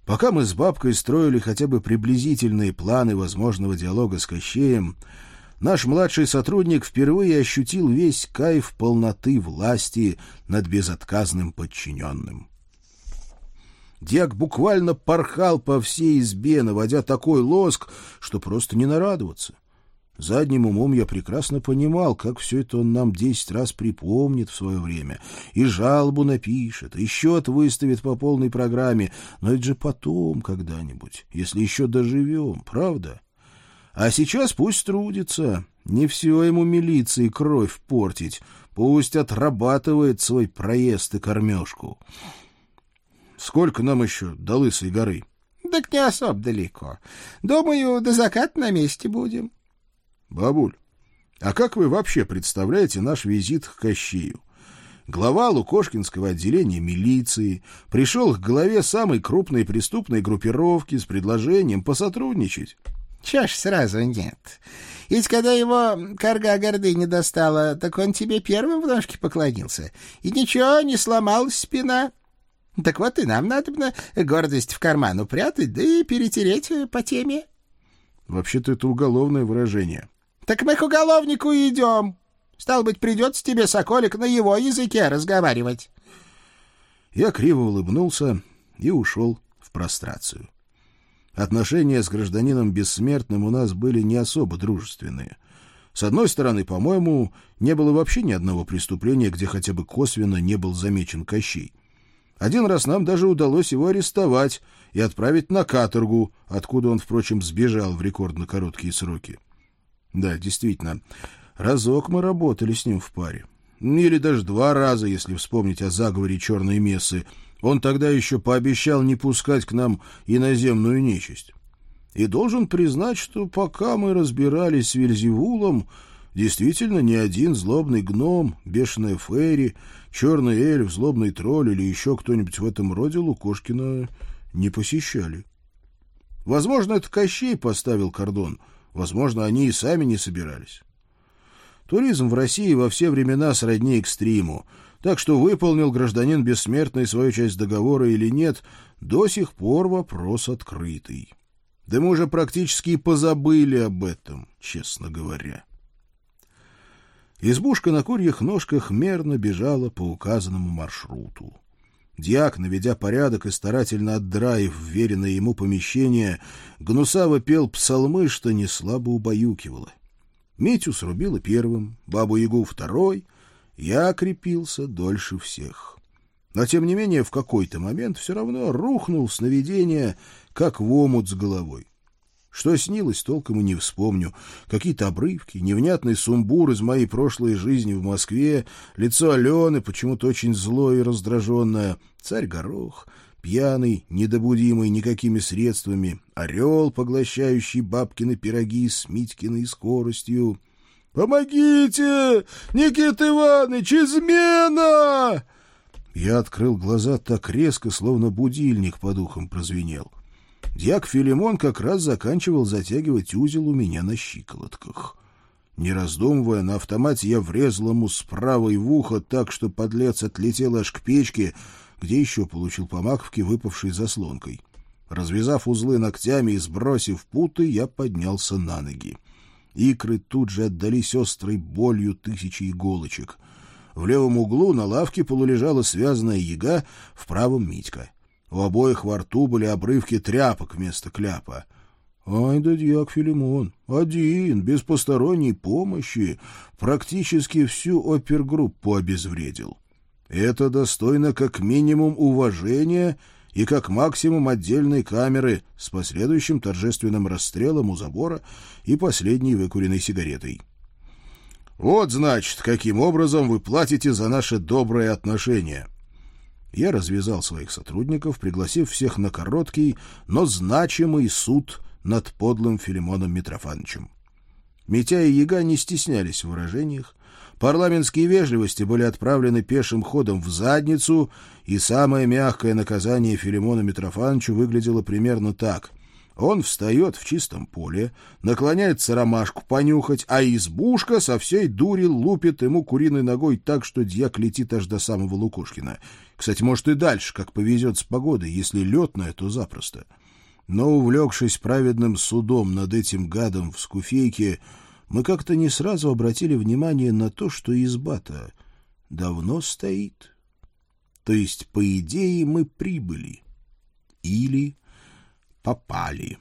Пока мы с бабкой строили хотя бы приблизительные планы возможного диалога с Кощеем, наш младший сотрудник впервые ощутил весь кайф полноты власти над безотказным подчиненным. Дьяк буквально порхал по всей избе, наводя такой лоск, что просто не нарадоваться. Задним умом я прекрасно понимал, как все это он нам 10 раз припомнит в свое время, и жалобу напишет, и счет выставит по полной программе, но это же потом когда-нибудь, если еще доживем, правда? А сейчас пусть трудится, не все ему милиции кровь портить, пусть отрабатывает свой проезд и кормежку. Сколько нам еще до Лысой горы? — Так не особо далеко. Думаю, до заката на месте будем. — Бабуль, а как вы вообще представляете наш визит к Кощею? Глава Лукошкинского отделения милиции пришел к главе самой крупной преступной группировки с предложением посотрудничать. — Чё ж сразу нет? Ведь когда его карга гордыни достала, так он тебе первым в ножки поклонился. И ничего, не сломалась спина. Так вот и нам надобно гордость в карман упрятать, да и перетереть по теме. — Вообще-то это уголовное выражение. — Так мы к уголовнику идем. Стало быть, придется тебе, Соколик, на его языке разговаривать. Я криво улыбнулся и ушел в прострацию. Отношения с гражданином Бессмертным у нас были не особо дружественные. С одной стороны, по-моему, не было вообще ни одного преступления, где хотя бы косвенно не был замечен Кощей. Один раз нам даже удалось его арестовать и отправить на каторгу, откуда он, впрочем, сбежал в рекордно короткие сроки. Да, действительно, разок мы работали с ним в паре. Или даже 2 раза, если вспомнить о заговоре черной мессы. Он тогда еще пообещал не пускать к нам иноземную нечисть. И должен признать, что пока мы разбирались с Вельзевулом, действительно ни один злобный гном, бешеная фейри, черный эльф, злобный тролль или еще кто-нибудь в этом роде Лукошкина не посещали. Возможно, это Кощей поставил кордон, возможно, они и сами не собирались. Туризм в России во все времена сродни экстриму, так что выполнил гражданин Бессмертный свою часть договора или нет, до сих пор вопрос открытый. Да мы уже практически и позабыли об этом, честно говоря. Избушка на курьих ножках мерно бежала по указанному маршруту. Дьяк, наведя порядок и старательно отдраив вверенное ему помещение, гнусаво пел псалмы, что неслабо убаюкивало. Митю срубило первым, Бабу-Ягу второй, я крепился дольше всех. Но, тем не менее, в какой-то момент все равно рухнул сновидение, как в омут с головой. Что снилось, толком и не вспомню. Какие-то обрывки, невнятный сумбур из моей прошлой жизни в Москве, лицо Алены почему-то очень злое и раздраженное, царь Горох, пьяный, недобудимый никакими средствами, орел, поглощающий бабкины пироги с Митькиной скоростью. «Помогите! Никита Иванович, измена!» Я открыл глаза так резко, словно будильник по духам прозвенел. Дьяк Филимон как раз заканчивал затягивать узел у меня на щиколотках. Не раздумывая, на автомате я врезал ему справа в ухо так, что подлец отлетел аж к печке, где еще получил по маковке, выпавшей заслонкой. Развязав узлы ногтями и сбросив путы, я поднялся на ноги. Икры тут же отдались острой болью 1000 иголочек. В левом углу на лавке полулежала связанная яга, в правом Митька. У обоих во рту были обрывки тряпок вместо кляпа. Ай да дьяк Филимон, один, без посторонней помощи, практически всю опергруппу обезвредил. Это достойно как минимум уважения и как максимум отдельной камеры с последующим торжественным расстрелом у забора и последней выкуренной сигаретой. Вот, значит, каким образом вы платите за наши добрые отношения. Я развязал своих сотрудников, пригласив всех на короткий, но значимый суд над подлым Филимоном Митрофановичем. Митя и Яга не стеснялись в выражениях, парламентские вежливости были отправлены пешим ходом в задницу, и самое мягкое наказание Филимону Митрофановичу выглядело примерно так. Он встает в чистом поле, наклоняется ромашку понюхать, а избушка со всей дури лупит ему куриной ногой так, что дьяк летит аж до самого Лукошкина. Кстати, может и дальше, как повезет с погодой, если летная, то запросто. Но, увлекшись праведным судом над этим гадом в скуфейке, мы как-то не сразу обратили внимание на то, что изба-то давно стоит. То есть, по идее, мы прибыли. Или попали.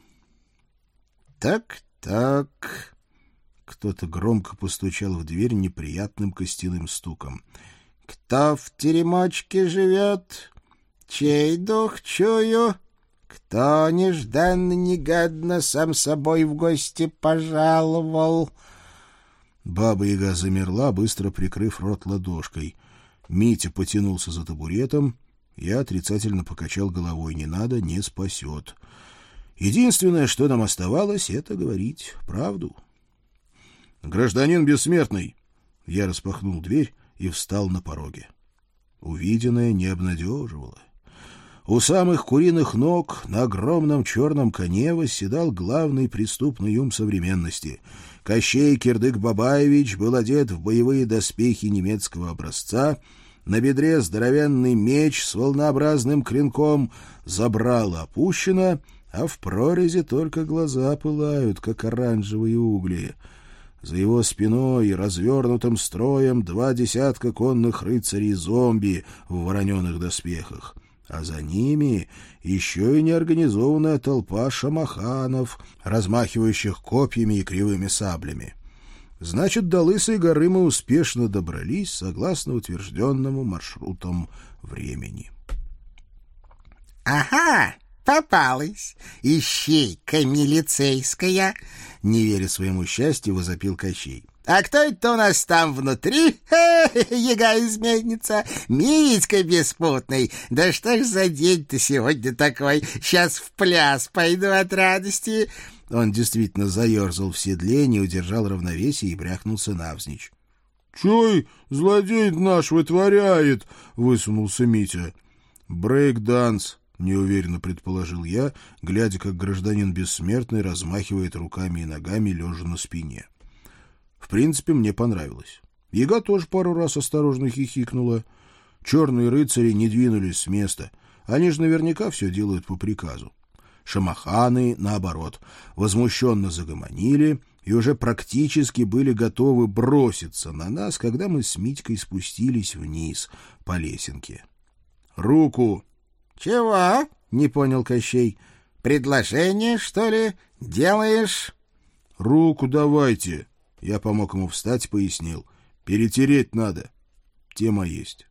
Так. Кто-то громко постучал в дверь неприятным костяным стуком. Кто в теремочке живет? Чей дух чую? Кто нежданно-негадно сам собой в гости пожаловал? Баба-яга замерла, быстро прикрыв рот ладошкой. Митя потянулся за табуретом. Я отрицательно покачал головой. Не надо, не спасет. Единственное, что нам оставалось, это говорить правду. «Гражданин бессмертный!» Я распахнул дверь и встал на пороге. Увиденное не обнадеживало. У самых куриных ног на огромном черном коне восседал главный преступный ум современности. Кощей Кирдык-Бабаевич был одет в боевые доспехи немецкого образца, на бедре здоровенный меч с волнообразным клинком, забрало опущено, а в прорези только глаза пылают, как оранжевые угли. За его спиной развернутым строем 20 конных рыцарей-зомби в вороненых доспехах, а за ними еще и неорганизованная толпа шамаханов, размахивающих копьями и кривыми саблями. Значит, до Лысой горы мы успешно добрались, согласно утвержденному маршрутам времени. — Ага, попалась, ищейка милицейская! — не веря своему счастью, возопил Кощей. — А кто это у нас там внутри? Яга-изменница, Митька беспутный! Да что ж за день-то сегодня такой? Сейчас в пляс пойду от радости! Он действительно заерзал в седле, не удержал равновесия и бряхнулся навзничь. — Чой злодей наш вытворяет? — высунулся Митя. — Брейк-данс, — неуверенно предположил я, глядя, как гражданин бессмертный размахивает руками и ногами, лежа на спине. В принципе, мне понравилось. Яга тоже пару раз осторожно хихикнула. Черные рыцари не двинулись с места. Они же наверняка все делают по приказу. Шамаханы, наоборот, возмущенно загомонили и уже практически были готовы броситься на нас, когда мы с Митькой спустились вниз по лесенке. «Руку!» «Чего?» — не понял Кощей. «Предложение, что ли, делаешь?» «Руку давайте!» Я помог ему встать, пояснил. «Перетереть надо. Тема есть».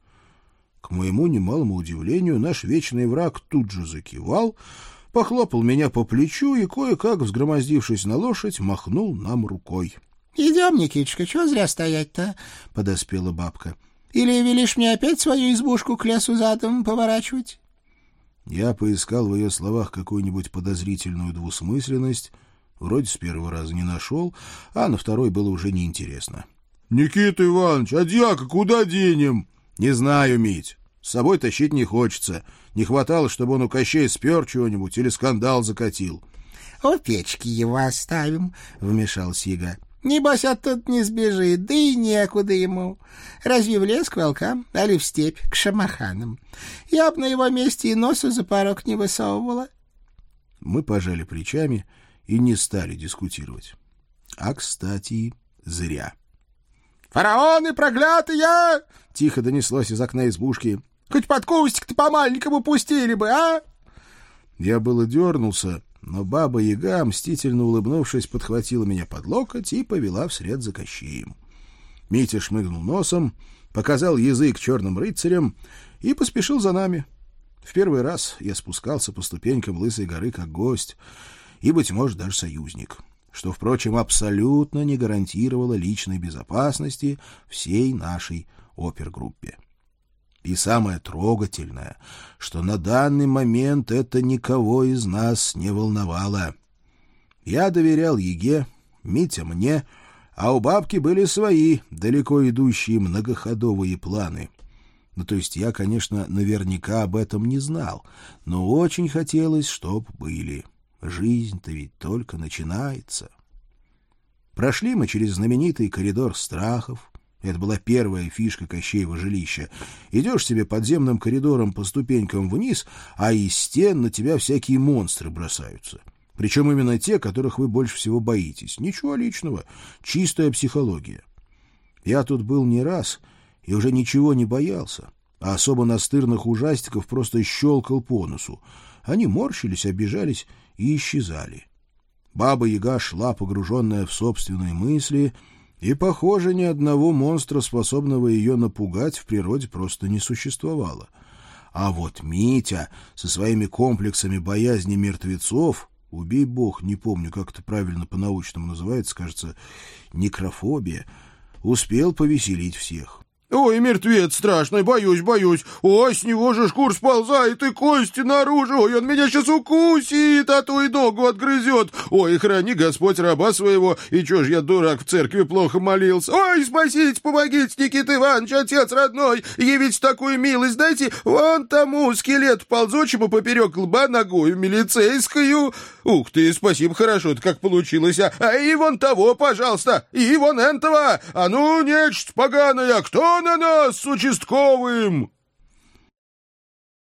К моему немалому удивлению, наш вечный враг тут же закивал, похлопал меня по плечу и, кое-как, взгромоздившись на лошадь, махнул нам рукой. — Идем, Никитушка, чего зря стоять-то? — подоспела бабка. — Или велишь мне опять свою избушку к лесу задом поворачивать? Я поискал в ее словах какую-нибудь подозрительную двусмысленность, вроде с первого раза не нашел, а на второй было уже неинтересно. — Никита Иванович, а дьяка куда денем? — Не знаю, Мить. С собой тащить не хочется. Не хватало, чтобы он у Кощея спер чего-нибудь или скандал закатил. — У печки его оставим, — вмешался Яга. — Небось, оттуда не сбежит, да и некуда ему. Разве в лес к волкам, али в степь к шамаханам? Я б на его месте и носу за порог не высовывала. Мы пожали плечами и не стали дискутировать. А, кстати, зря. — Фараоны проклятые! — тихо донеслось из окна избушки. — Хоть под кустик-то по-маленькому пустили бы, а? Я было дернулся, но баба-яга, мстительно улыбнувшись, подхватила меня под локоть и повела вслед за Кощеем. Митя шмыгнул носом, показал язык черным рыцарям и поспешил за нами. В первый раз я спускался по ступенькам Лысой горы как гость и, быть может, даже союзник, что, впрочем, абсолютно не гарантировало личной безопасности всей нашей опергруппе. И самое трогательное, что на данный момент это никого из нас не волновало. Я доверял Яге, Митя мне, а у бабки были свои, далеко идущие многоходовые планы. Ну, то есть я, конечно, наверняка об этом не знал, но очень хотелось, чтоб были. Жизнь-то ведь только начинается. Прошли мы через знаменитый коридор страхов. Это была первая фишка Кощеева жилища. Идешь себе подземным коридором по ступенькам вниз, а из стен на тебя всякие монстры бросаются. Причем именно те, которых вы больше всего боитесь. Ничего личного, чистая психология. Я тут был не раз и уже ничего не боялся, а особо настырных ужастиков просто щелкал по носу. Они морщились, обижались и исчезали. Баба-Яга шла, погруженная в собственные мысли, и, похоже, ни одного монстра, способного ее напугать, в природе просто не существовало. А вот Митя со своими комплексами боязни мертвецов, убей бог, не помню, как это правильно по-научному называется, кажется, некрофобия, успел повеселить всех. «Ой, мертвец страшный, боюсь. Ой, с него же шкур сползает и кости наружу. Ой, он меня сейчас укусит, а то и ногу отгрызет. Ой, храни Господь раба своего. И чё ж я, дурак, в церкви плохо молился. Ой, спасите, помогите, Никита Иванович, отец родной. Явите такую милость, дайте вон тому скелету ползучему поперек лба ногою милицейскую. Ух ты, спасибо, хорошо-то как получилось. А и вон того, пожалуйста, и вон этого. А ну, нечисть поганая, кто на нас с участковым?»